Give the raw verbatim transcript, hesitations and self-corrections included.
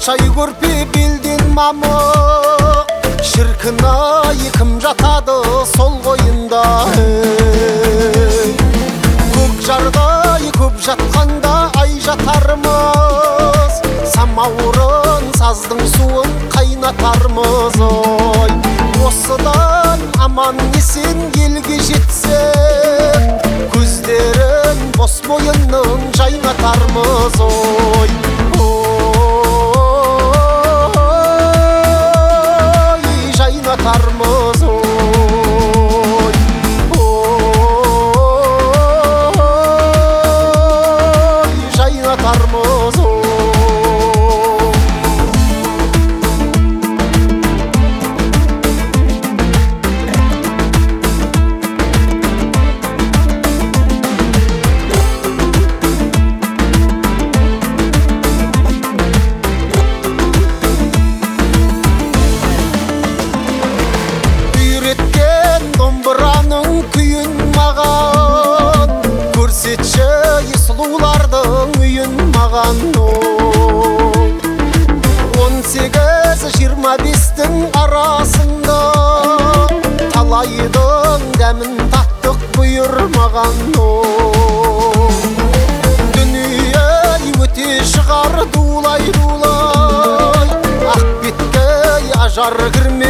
Чай көрпе белден мамық, шіркін-ай кім жатады сол қойында. Көк жардай көп жатқанда ай жатармыз, самаурын саздың суын қайнатармыз. Ой, осыдан аман есен елге жетсек, көздерін бос мойынның жайнатармыз. Ой, ой, жайнатармыз. Ой, ой, жайнатармыз. Домбыраның күйін маған, көрсетші сұлулардың үйін маған. Он сегіз жиырма бестің арасында талайдың дәмін таттық бұйырмаған. Дүние өте шығар дулай-дулай, ақ бетке ажар кірме